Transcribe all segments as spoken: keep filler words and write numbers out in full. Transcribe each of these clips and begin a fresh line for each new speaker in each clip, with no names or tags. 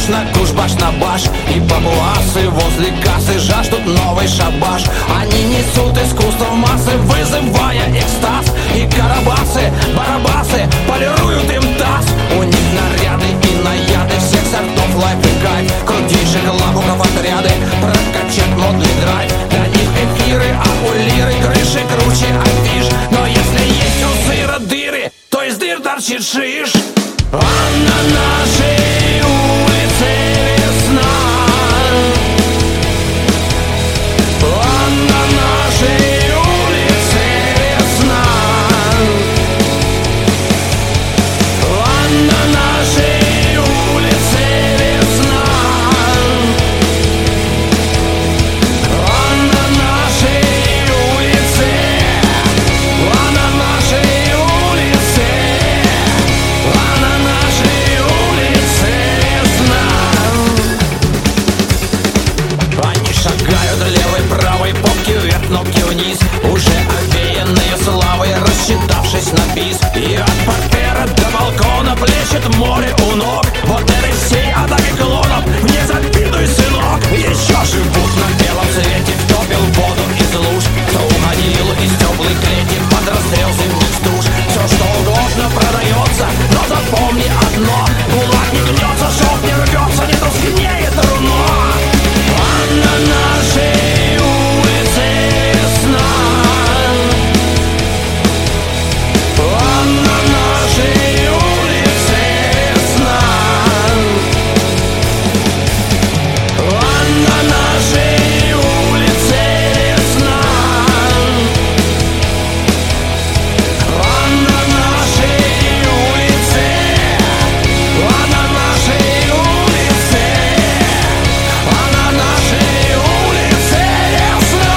похож на куш-баш на баш. И папуасы возле кассы жаждут новый шабаш. Они несут искусство в массы, вызывая экстаз. И карабасы, барабасы полируют им таз. У них наряды и наяды всех сортов лайф и кайф. Крутейших лапуков отряды прокачать модный драйв. Для них эфиры, а у лиры крыши круче афиш. Но если есть у сыра дыры, то из дыр торчит шиш. А на нашей улице весна. А на нашей улице весна. А на нашей улице весна. А на нашей улице. А на нашей улице. А на нашей улице весна. Они шагают левой, правой, попки вверх, ногти вниз. Уже овеянные славой, рассчитавшись на бис. И от портера до балкона плещет море у ног. Вот этой всей атаки клонов не завидуй, сынок. Еще живут на белом свете, кто пил воду из луж, кто уходил из теплой клети под расстрел зимних стуж. Все что угодно продается, но запомни одно: кулак не гнется, шов не рвется, не тускнеет руно. А на нашей улице весна. А на нашей улице весна. А на нашей улице весна. А на нашей улице. А на нашей улице. А на нашей улице весна.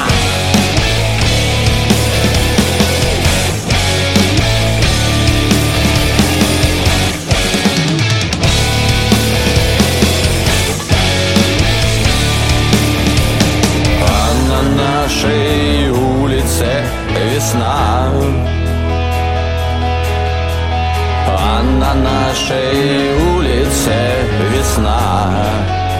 А на нашей улице весна. А на нашей улице весна.